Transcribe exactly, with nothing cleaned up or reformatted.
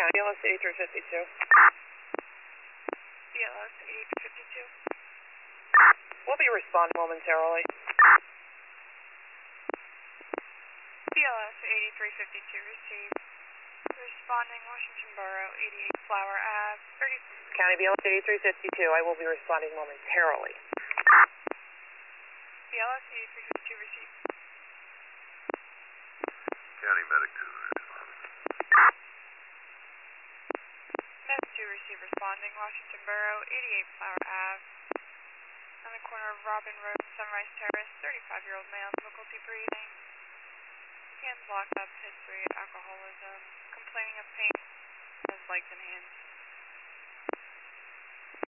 County, B L S eighty-three fifty-two. B L S eighty-three fifty-two. We'll be responding momentarily. B L S eighty-three fifty-two received. Responding Washington Borough, eighty-eight Flower Ave, thirty. County, B L S eighty-three fifty-two. I will be responding momentarily. B L S eighty-three fifty-two received. County Medic two responding. Med two received responding Washington Borough, eighty-eight Flower Ave, on the corner of Robin Road and Sunrise Terrace, thirty-five-year-old male, difficulty breathing. Hands locked up, history of alcoholism, complaining of pain in his legs and hands.